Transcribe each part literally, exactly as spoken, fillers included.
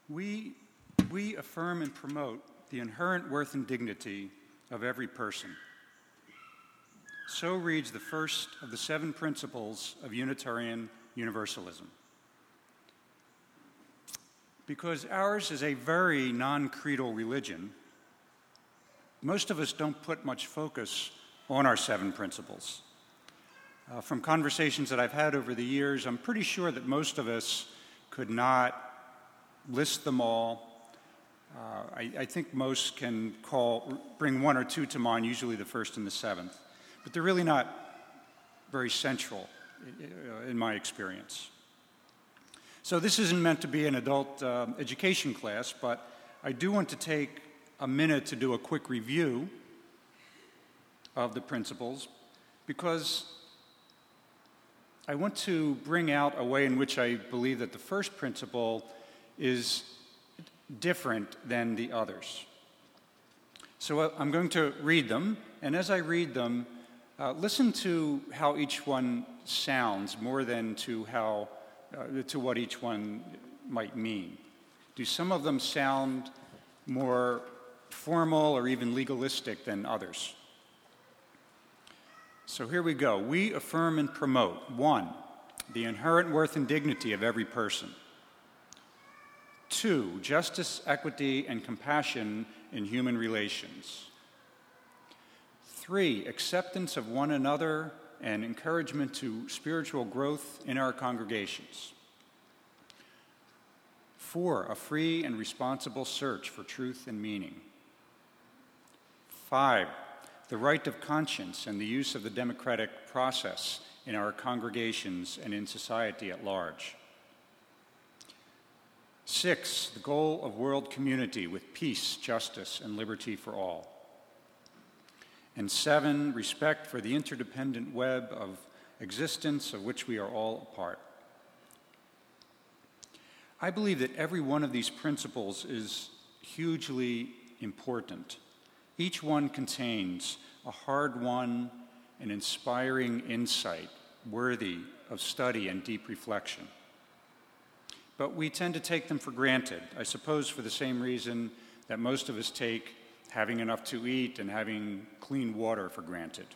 We, we affirm and promote the inherent worth and dignity of every person. So reads the first of the seven principles of Unitarian Universalism. Because ours is a very non-creedal religion, most of us don't put much focus on our seven principles. Uh, from conversations that I've had over the years, I'm pretty sure that most of us could not list them all. Uh, I, I think most can call, bring one or two to mind, usually the first and the seventh, but they're really not very central in my experience. So this isn't meant to be an adult uh, education class, but I do want to take a minute to do a quick review of the principles, because I want to bring out a way in which I believe that the first principle is different than the others. So I'm going to read them, and as I read them, uh, listen to how each one sounds more than to how uh, to what each one might mean. Do some of them sound more formal or even legalistic than others? So here we go. We affirm and promote, one, the inherent worth and dignity of every person. Two, justice, equity, and compassion in human relations. Three, acceptance of one another and encouragement to spiritual growth in our congregations. Four, a free and responsible search for truth and meaning. Five, the right of conscience and the use of the democratic process in our congregations and in society at large. Six, the goal of world community with peace, justice, and liberty for all. And seven, respect for the interdependent web of existence of which we are all a part. I believe that every one of these principles is hugely important. Each one contains a hard-won and inspiring insight worthy of study and deep reflection. But we tend to take them for granted, I suppose for the same reason that most of us take having enough to eat and having clean water for granted.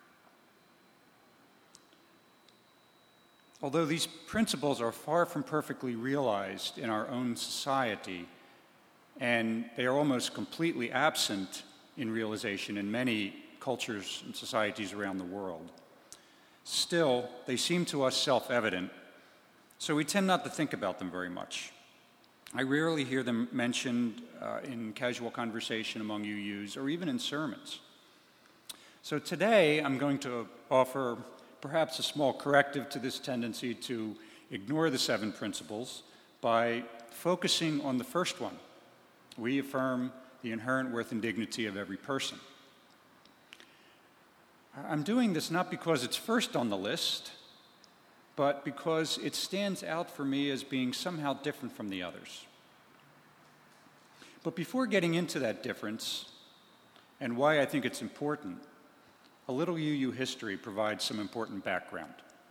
Although these principles are far from perfectly realized in our own society, and they are almost completely absent in realization in many cultures and societies around the world, still, they seem to us self-evident, so we tend not to think about them very much. I rarely hear them mentioned uh, in casual conversation among U Us or even in sermons. So today I'm going to offer perhaps a small corrective to this tendency to ignore the seven principles by focusing on the first one. We affirm the inherent worth and dignity of every person. I'm doing this not because it's first on the list, but because it stands out for me as being somehow different from the others. But before getting into that difference, and why I think it's important, a little U U history provides some important background.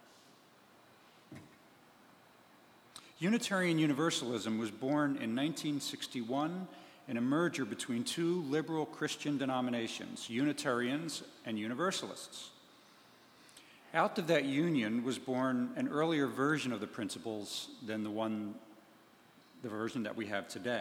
Unitarian Universalism was born in nineteen sixty-one in a merger between two liberal Christian denominations, Unitarians and Universalists. Out of that union was born an earlier version of the principles than the one, the version that we have today.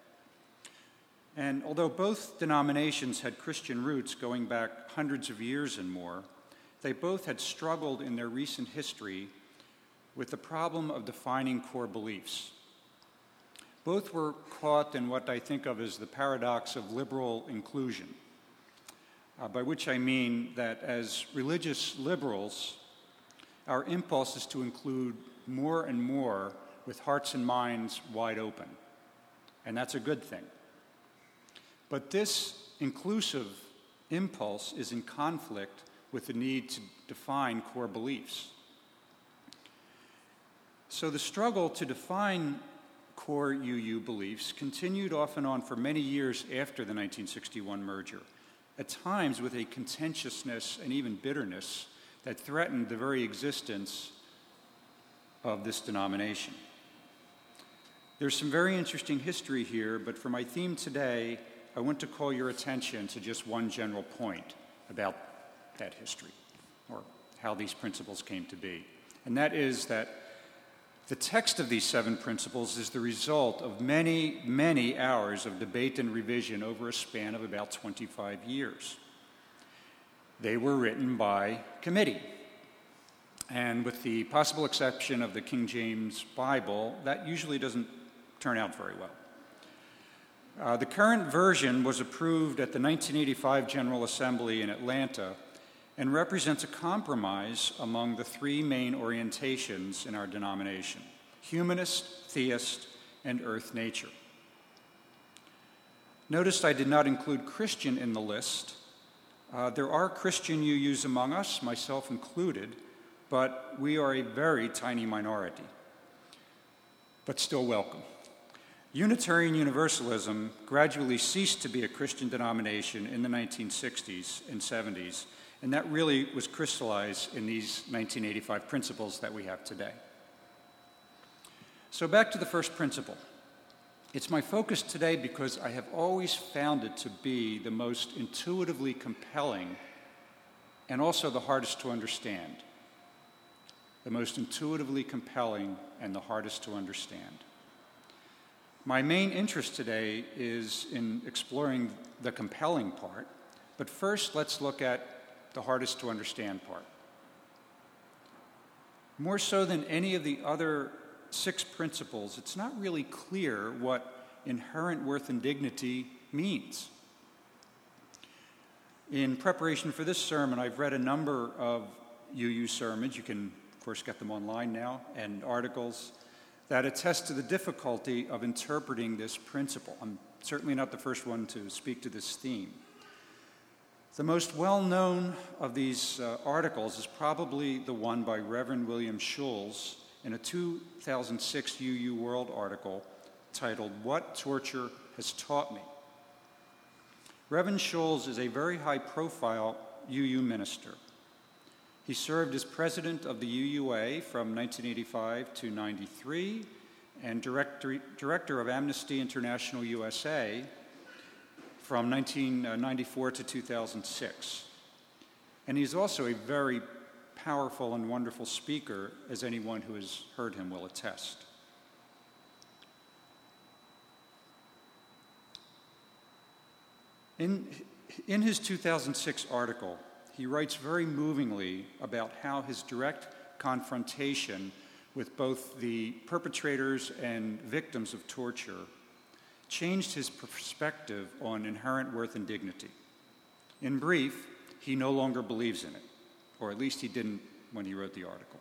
And although both denominations had Christian roots going back hundreds of years and more, they both had struggled in their recent history with the problem of defining core beliefs. Both were caught in what I think of as the paradox of liberal inclusion, uh, by which I mean that as religious liberals, our impulse is to include more and more with hearts and minds wide open, and that's a good thing. But this inclusive impulse is in conflict with the need to define core beliefs. So the struggle to define core U U beliefs continued off and on for many years after the nineteen sixty-one merger, at times with a contentiousness and even bitterness that threatened the very existence of this denomination. There's some very interesting history here, but for my theme today, I want to call your attention to just one general point about that history, or how these principles came to be. And that is that the text of these seven principles is the result of many, many hours of debate and revision over a span of about twenty-five years. They were written by committee. And with the possible exception of the King James Bible, that usually doesn't turn out very well. Uh, the current version was approved at the nineteen eighty-five General Assembly in Atlanta and represents a compromise among the three main orientations in our denomination: humanist, theist, and earth nature. Notice I did not include Christian in the list. Uh, there are Christian U Us among us, myself included, but we are a very tiny minority, but still welcome. Unitarian Universalism gradually ceased to be a Christian denomination in the nineteen sixties and seventies, and that really was crystallized in these nineteen eighty-five principles that we have today. So back to the first principle. It's my focus today because I have always found it to be the most intuitively compelling and also the hardest to understand. The most intuitively compelling and the hardest to understand. My main interest today is in exploring the compelling part, but first let's look at the hardest to understand part. More so than any of the other six principles, it's not really clear what inherent worth and dignity means. In preparation for this sermon, I've read a number of U U sermons. You can, of course, get them online now, and articles that attest to the difficulty of interpreting this principle. I'm certainly not the first one to speak to this theme. The most well-known of these uh, articles is probably the one by Reverend William Schulz in a two thousand six U U World article titled, "What Torture Has Taught Me." Reverend Schulz is a very high-profile U U minister. He served as president of the U U A from nineteen eighty-five to ninety-three and director, director of Amnesty International U S A from nineteen ninety-four to two thousand six. And he's also a very powerful and wonderful speaker, as anyone who has heard him will attest. In, in his two thousand six article, he writes very movingly about how his direct confrontation with both the perpetrators and victims of torture changed his perspective on inherent worth and dignity. In brief, he no longer believes in it, or at least he didn't when he wrote the article.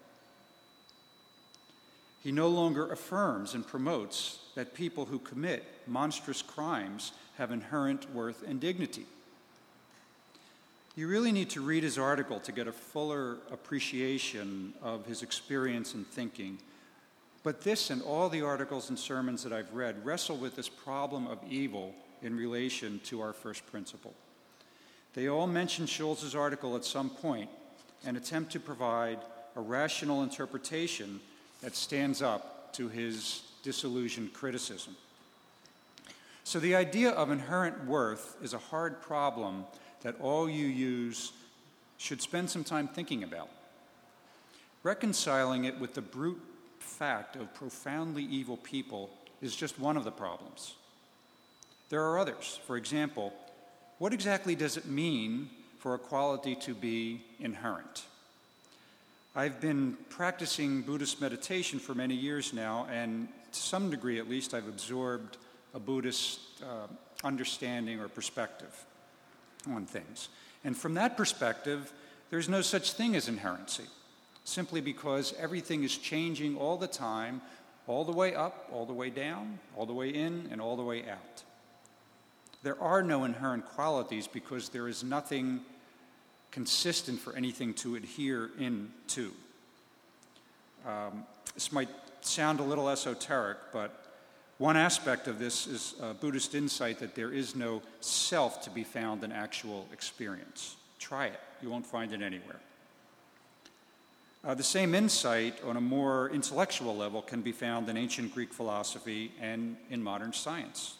He no longer affirms and promotes that people who commit monstrous crimes have inherent worth and dignity. You really need to read his article to get a fuller appreciation of his experience and thinking. But this and all the articles and sermons that I've read wrestle with this problem of evil in relation to our first principle. They all mention Schulz's article at some point and attempt to provide a rational interpretation that stands up to his disillusioned criticism. So the idea of inherent worth is a hard problem that all U Us should spend some time thinking about. Reconciling it with the brute fact of profoundly evil people is just one of the problems. There are others. For example, what exactly does it mean for a quality to be inherent? I've been practicing Buddhist meditation for many years now, and to some degree at least, I've absorbed a Buddhist uh, understanding or perspective on things. And from that perspective, there's no such thing as inherency, simply because everything is changing all the time, all the way up, all the way down, all the way in, and all the way out. There are no inherent qualities because there is nothing consistent for anything to adhere into. Um, this might sound a little esoteric, but one aspect of this is a Buddhist insight that there is no self to be found in actual experience. Try it. You won't find it anywhere. Uh, the same insight on a more intellectual level can be found in ancient Greek philosophy and in modern science.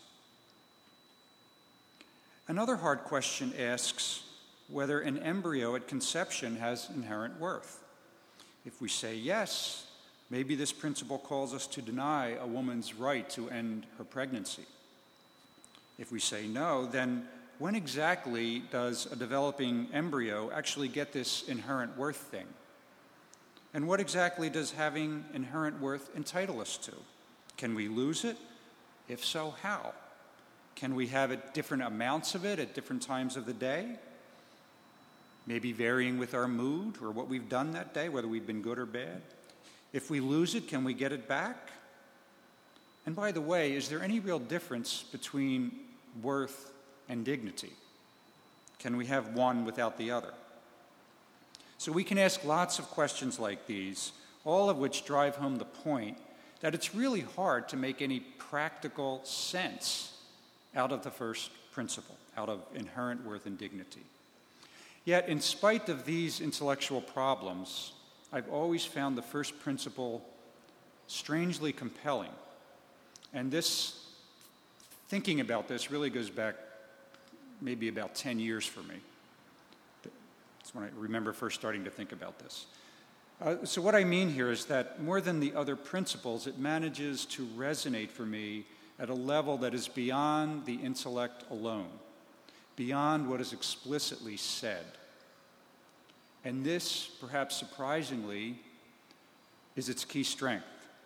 Another hard question asks whether an embryo at conception has inherent worth. If we say yes, maybe this principle calls us to deny a woman's right to end her pregnancy. If we say no, then when exactly does a developing embryo actually get this inherent worth thing? And what exactly does having inherent worth entitle us to? Can we lose it? If so, how? Can we have it different amounts of it at different times of the day? Maybe varying with our mood or what we've done that day, whether we've been good or bad. If we lose it, can we get it back? And by the way, is there any real difference between worth and dignity? Can we have one without the other? So we can ask lots of questions like these, all of which drive home the point that it's really hard to make any practical sense out of the first principle, out of inherent worth and dignity. Yet, in spite of these intellectual problems, I've always found the first principle strangely compelling. And this, thinking about this really goes back maybe about ten years for me. That's when I remember first starting to think about this. Uh, so what I mean here is that more than the other principles, it manages to resonate for me at a level that is beyond the intellect alone, beyond what is explicitly said. And this, perhaps surprisingly, is its key strength.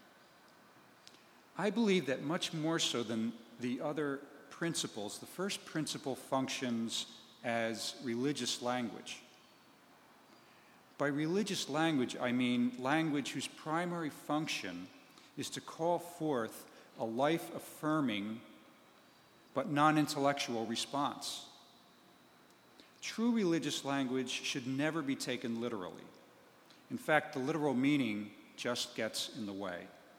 I believe that much more so than the other principles, the first principle functions as religious language. By religious language, I mean language whose primary function is to call forth a life-affirming but non-intellectual response. True religious language should never be taken literally. In fact, the literal meaning just gets in the way.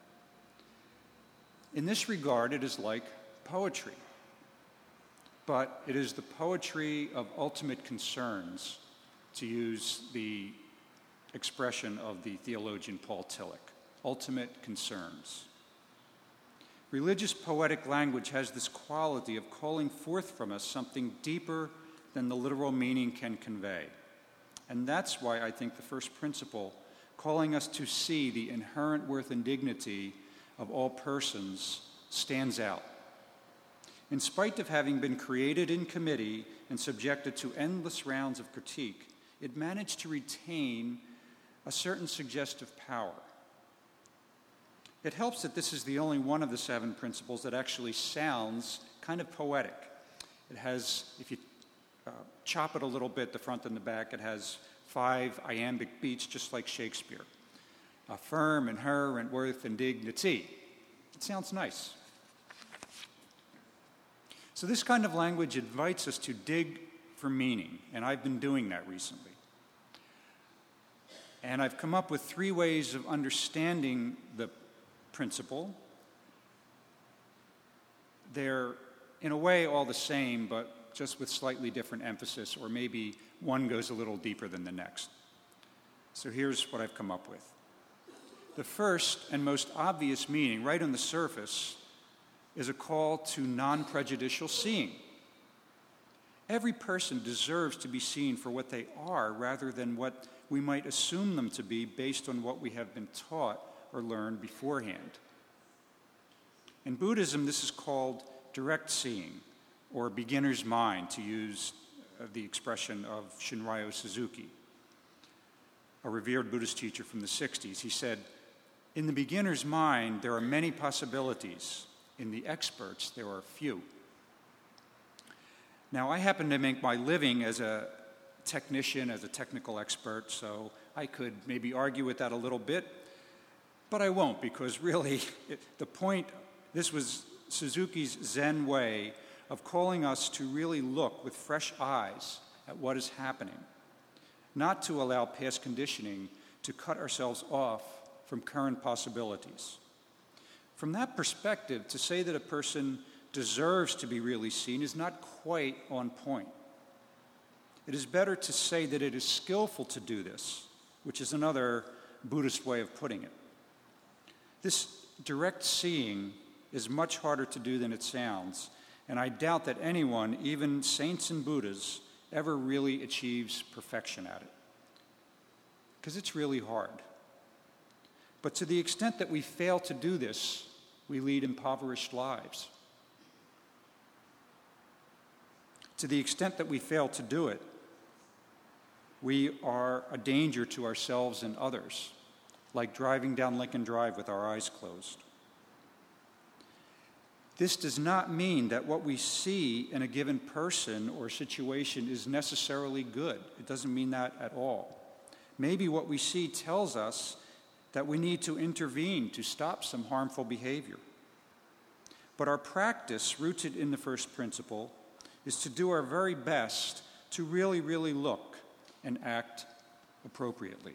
In this regard, it is like poetry, but it is the poetry of ultimate concerns, to use the expression of the theologian Paul Tillich, ultimate concerns. Religious poetic language has this quality of calling forth from us something deeper than the literal meaning can convey. And that's why I think the first principle, calling us to see the inherent worth and dignity of all persons, stands out. In spite of having been created in committee and subjected to endless rounds of critique, it managed to retain a certain suggestive power. It helps that this is the only one of the seven principles that actually sounds kind of poetic. It has, if you uh, chop it a little bit, the front and the back, it has five iambic beats, just like Shakespeare. Affirm, inherent worth, and dignity. It sounds nice. So this kind of language invites us to dig for meaning, and I've been doing that recently. And I've come up with three ways of understanding the principle. They're, in a way, all the same, but just with slightly different emphasis, or maybe one goes a little deeper than the next. So here's what I've come up with. The first and most obvious meaning, right on the surface, is a call to non-prejudicial seeing. Every person deserves to be seen for what they are rather than what we might assume them to be based on what we have been taught or learned beforehand. In Buddhism, this is called direct seeing, or beginner's mind, to use uh, the expression of Shunryu Suzuki, a revered Buddhist teacher from the sixties. He said, "In the beginner's mind, there are many possibilities. In the experts, there are few." Now, I happen to make my living as a technician, as a technical expert, so I could maybe argue with that a little bit, but I won't, because really, it, the point, this was Suzuki's Zen way of calling us to really look with fresh eyes at what is happening, not to allow past conditioning to cut ourselves off from current possibilities. From that perspective, to say that a person deserves to be really seen is not quite on point. It is better to say that it is skillful to do this, which is another Buddhist way of putting it. This direct seeing is much harder to do than it sounds, and I doubt that anyone, even saints and Buddhas, ever really achieves perfection at it, because it's really hard. But to the extent that we fail to do this, we lead impoverished lives. To the extent that we fail to do it, we are a danger to ourselves and others, like driving down Lincoln Drive with our eyes closed. This does not mean that what we see in a given person or situation is necessarily good. It doesn't mean that at all. Maybe what we see tells us that we need to intervene to stop some harmful behavior. But our practice, rooted in the first principle, is to do our very best to really, really look and act appropriately.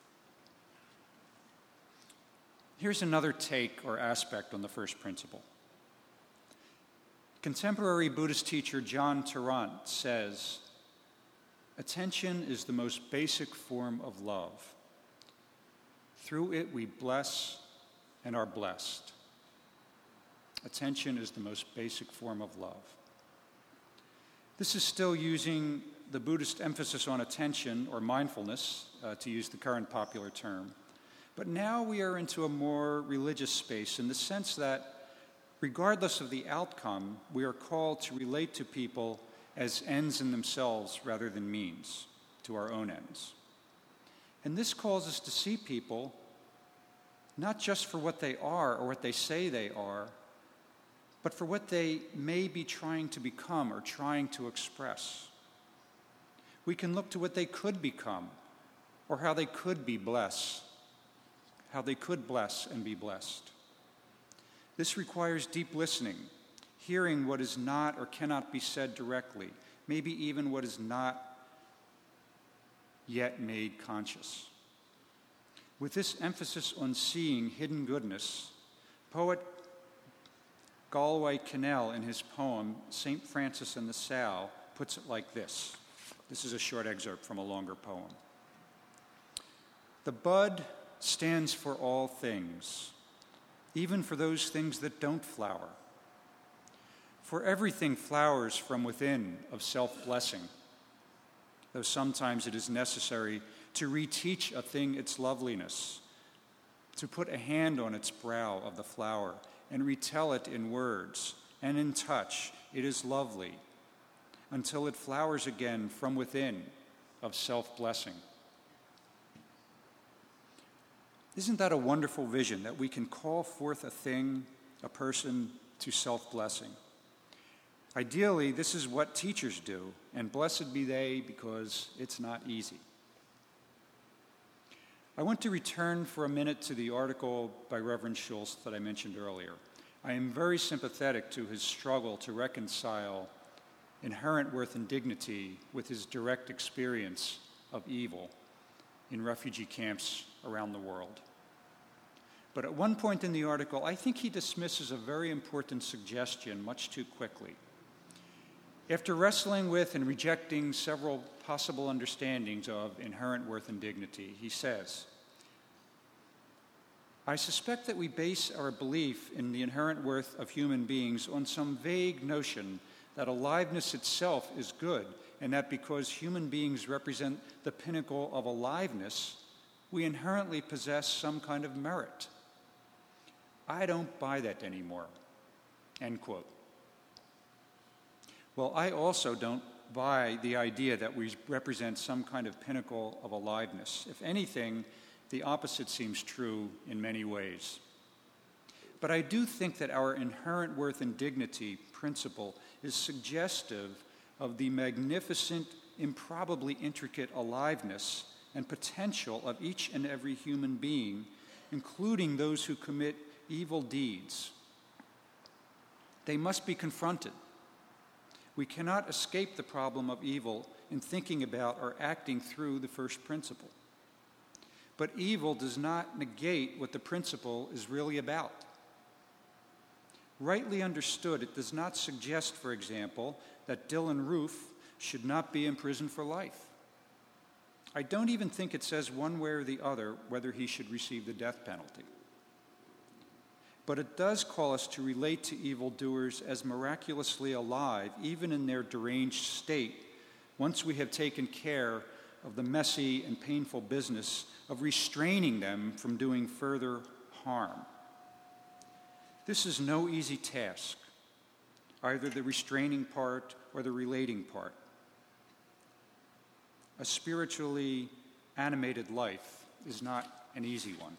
Here's another take or aspect on the first principle. Contemporary Buddhist teacher John Tarrant says, "Attention is the most basic form of love. Through it we bless and are blessed." Attention is the most basic form of love. This is still using the Buddhist emphasis on attention, or mindfulness, uh, to use the current popular term. But now we are into a more religious space in the sense that, regardless of the outcome, we are called to relate to people as ends in themselves rather than means to our own ends. And this calls us to see people not just for what they are or what they say they are, but for what they may be trying to become or trying to express. We can look to what they could become, or how they could be blessed, how they could bless and be blessed. This requires deep listening, hearing what is not or cannot be said directly, maybe even what is not yet made conscious. With this emphasis on seeing hidden goodness, poet Galway Kinnell, in his poem Saint Francis and the Sow, puts it like this. This is a short excerpt from a longer poem. "The bud stands for all things, even for those things that don't flower. For everything flowers from within of self-blessing, though sometimes it is necessary to reteach a thing its loveliness, to put a hand on its brow of the flower and retell it in words and in touch, it is lovely, until it flowers again from within of self-blessing." Isn't that a wonderful vision, that we can call forth a thing, a person, to self-blessing? Ideally, this is what teachers do, and blessed be they, because it's not easy. I want to return for a minute to the article by Reverend Schultz that I mentioned earlier. I am very sympathetic to his struggle to reconcile inherent worth and dignity with his direct experience of evil in refugee camps around the world. But at one point in the article, I think he dismisses a very important suggestion much too quickly. After wrestling with and rejecting several possible understandings of inherent worth and dignity, he says, "I suspect that we base our belief in the inherent worth of human beings on some vague notion that aliveness itself is good, and that because human beings represent the pinnacle of aliveness, we inherently possess some kind of merit. I don't buy that anymore." End quote. Well, I also don't buy the idea that we represent some kind of pinnacle of aliveness. If anything, the opposite seems true in many ways. But I do think that our inherent worth and dignity principle is suggestive of the magnificent, improbably intricate aliveness and potential of each and every human being, including those who commit evil deeds. They must be confronted. We cannot escape the problem of evil in thinking about or acting through the first principle. But evil does not negate what the principle is really about. Rightly understood, it does not suggest, for example, that Dylan Roof should not be in prison for life. I don't even think it says one way or the other whether he should receive the death penalty. But it does call us to relate to evildoers as miraculously alive, even in their deranged state, once we have taken care of the messy and painful business of restraining them from doing further harm. This is no easy task, either the restraining part or the relating part. A spiritually animated life is not an easy one.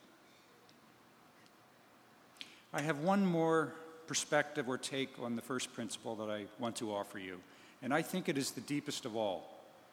I have one more perspective or take on the first principle that I want to offer you, and I think it is the deepest of all.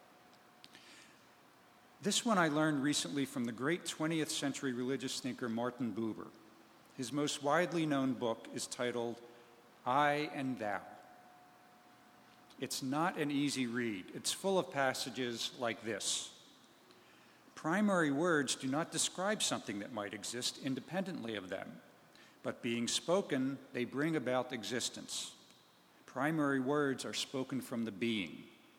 This one I learned recently from the great twentieth century religious thinker Martin Buber. His most widely known book is titled I and Thou. It's not an easy read. It's full of passages like this. Primary words do not describe something that might exist independently of them, but being spoken, they bring about existence. Primary words are spoken from the being.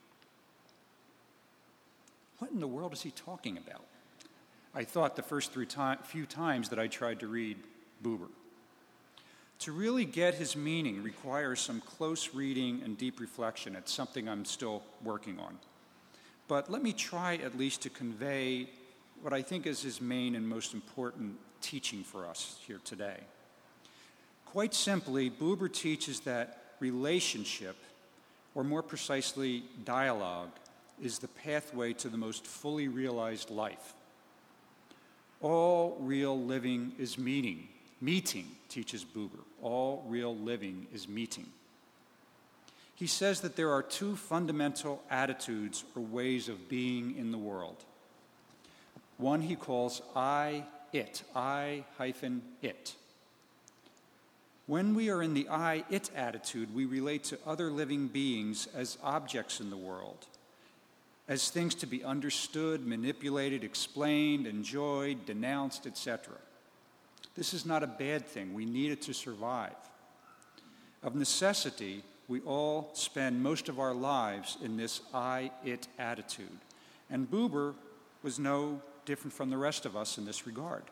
What in the world is he talking about? I thought the first three time, few times that I tried to read Buber. To really get his meaning requires some close reading and deep reflection. It's something I'm still working on. But let me try at least to convey what I think is his main and most important teaching for us here today. Quite simply, Buber teaches that relationship, or more precisely, dialogue, is the pathway to the most fully realized life. All real living is meeting. Meeting, teaches Buber. All real living is meeting. He says that there are two fundamental attitudes or ways of being in the world. One he calls I, it, I hyphen it. When we are in the I, it attitude, we relate to other living beings as objects in the world, as things to be understood, manipulated, explained, enjoyed, denounced, et cetera. This is not a bad thing. We need it to survive. Of necessity, we all spend most of our lives in this I, it attitude. And Buber was no different from the rest of us in this regard.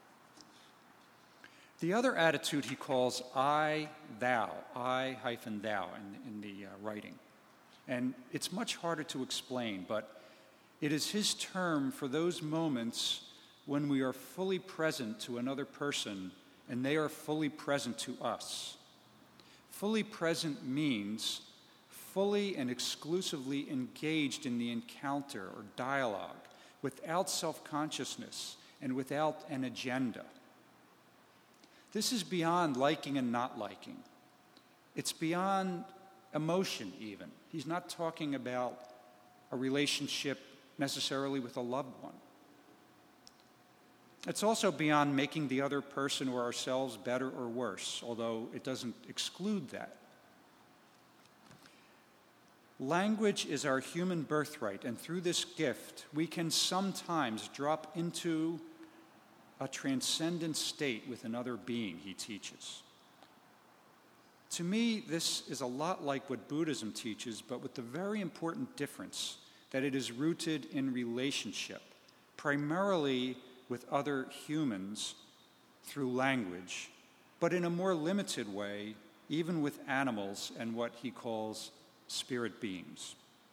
The other attitude he calls I, thou, I hyphen thou in, in the uh, writing. And it's much harder to explain, but it is his term for those moments when we are fully present to another person and they are fully present to us. Fully present means fully and exclusively engaged in the encounter or dialogue without self-consciousness and without an agenda. This is beyond liking and not liking. It's beyond emotion even. He's not talking about a relationship necessarily with a loved one. It's also beyond making the other person or ourselves better or worse, although it doesn't exclude that. Language is our human birthright, and through this gift, we can sometimes drop into a transcendent state with another being, he teaches. To me, this is a lot like what Buddhism teaches, but with the very important difference that it is rooted in relationship, primarily with other humans through language, but in a more limited way, even with animals and what he calls spirit beings.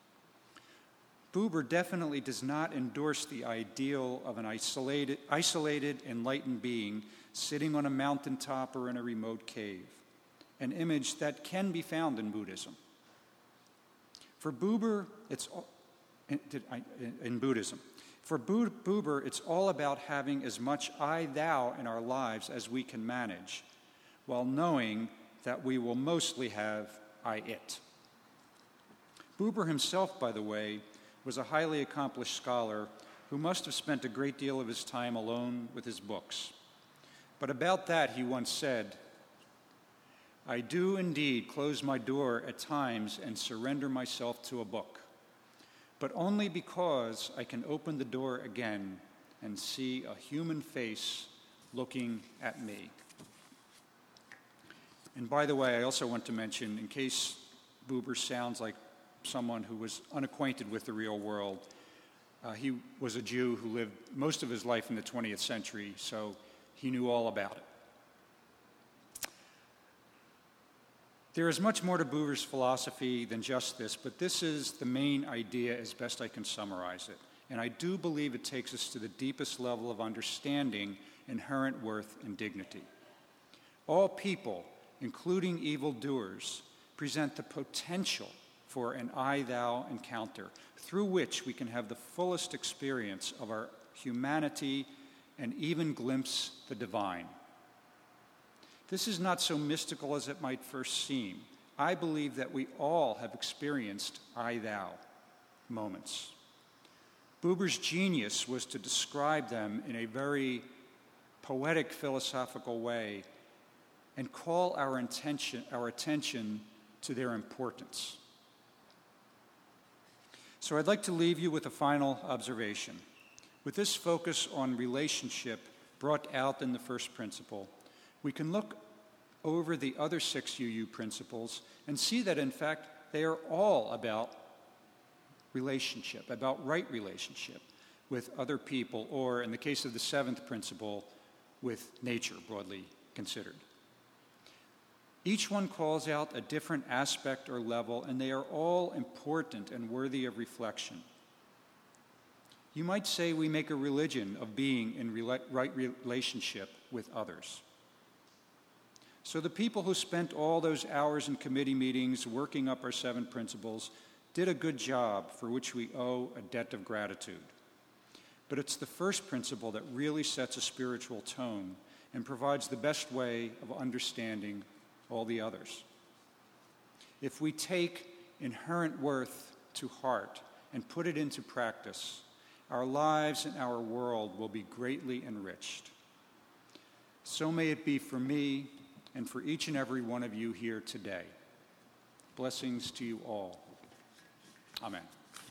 Buber definitely does not endorse the ideal of an isolated, isolated, enlightened being sitting on a mountaintop or in a remote cave, an image that can be found in Buddhism. For Buber, it's in, in Buddhism. For Buber, it's all about having as much I, thou in our lives as we can manage, while knowing that we will mostly have I, it. Buber himself, by the way, was a highly accomplished scholar who must have spent a great deal of his time alone with his books. But about that, he once said, I do indeed close my door at times and surrender myself to a book, but only because I can open the door again and see a human face looking at me. And by the way, I also want to mention, in case Buber sounds like someone who was unacquainted with the real world, Uh, he was a Jew who lived most of his life in the twentieth century, so he knew all about it. There is much more to Buber's philosophy than just this, but this is the main idea as best I can summarize it. And I do believe it takes us to the deepest level of understanding inherent worth and dignity. All people, including evildoers, present the potential for an I-thou encounter through which we can have the fullest experience of our humanity and even glimpse the divine. This is not so mystical as it might first seem. I believe that we all have experienced I-thou moments. Buber's genius was to describe them in a very poetic, philosophical way and call our attention, our attention to their importance. So I'd like to leave you with a final observation. With this focus on relationship brought out in the first principle, we can look over the other six U U principles and see that, in fact, they are all about relationship, about right relationship with other people, or in the case of the seventh principle, with nature, broadly considered. Each one calls out a different aspect or level, and they are all important and worthy of reflection. You might say we make a religion of being in rela- right relationship with others. So the people who spent all those hours in committee meetings working up our seven principles did a good job for which we owe a debt of gratitude. But it's the first principle that really sets a spiritual tone and provides the best way of understanding all the others. If we take inherent worth to heart and put it into practice, our lives and our world will be greatly enriched. So may it be for me and for each and every one of you here today. Blessings to you all. Amen.